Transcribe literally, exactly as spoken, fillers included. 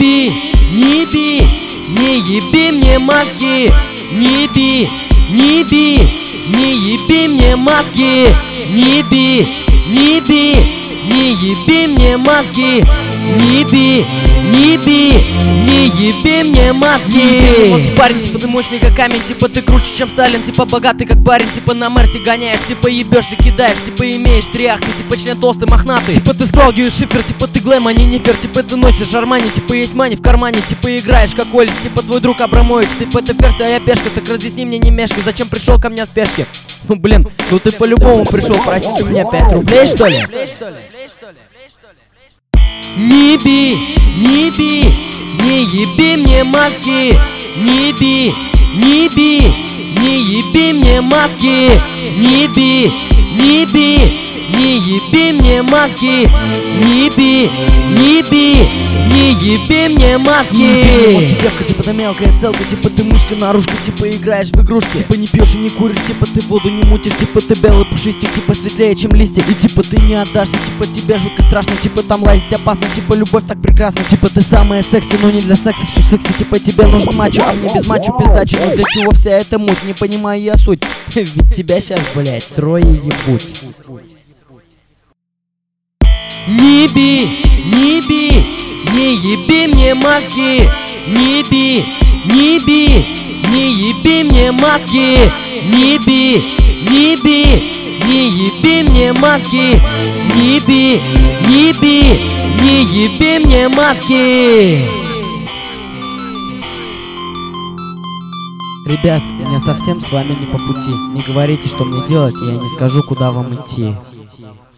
би, не би, не еби мне мозги. Не би, не би, не еби мне мозги. Не би, не би, не еби мне мозги. Не би, не би, не еби мне мозги. Мозги, парень, типа ты мощный как камень, типа ты круче, чем Сталин, типа богатый как барин, типа на Мерсе гоняешь, типа ебешь и кидаешь, типа имеешь тряхты, типа член толстый, мохнатый, типа ты с Клаудио и Шифер, типа ты глэм, а не нефер, типа ты носишь Армани, типа есть мани в кармане, типа играешь как Олис, типа твой друг Абрамович, типа это перси, а я пешка, так разъясни мне не мешкай, зачем пришел ко мне в спешке? Ну блин, ну ты по-любому пришел просить у меня пять рублей, что ли? Не би, не би, не еби мне мозги. Не би, не би, не еби мне мозги. Не би, не би, не еби мне мозги. Не би, не би, не еби мне мозги. Мозги, девка, типа ты мелкая целка, типа ты мышка наружка, типа играешь в игрушки, типа не пьешь и не куришь, типа ты воду не мутишь, типа ты белый пушистик, типа светлее, чем листья, и типа ты не отдашься, типа тебе жутко страшно, типа там лазить опасно, типа любовь так прекрасна, типа ты самая секси, но не для секса, всю секси, типа тебе нужен мачо, а мне без мачо пиздачи, ну для чего вся эта муть, не понимаю я суть, ведь тебя сейчас, блять, трое ебуть. Не би, не би, не еби мне мозги. Не би, не би, не еби мне мозги. Не би, не би, не еби мне мозги. Не би, не би, не еби мне мозги. Ребят, мне совсем с вами не по пути. Не говорите, что мне делать, и я не скажу, куда вам идти.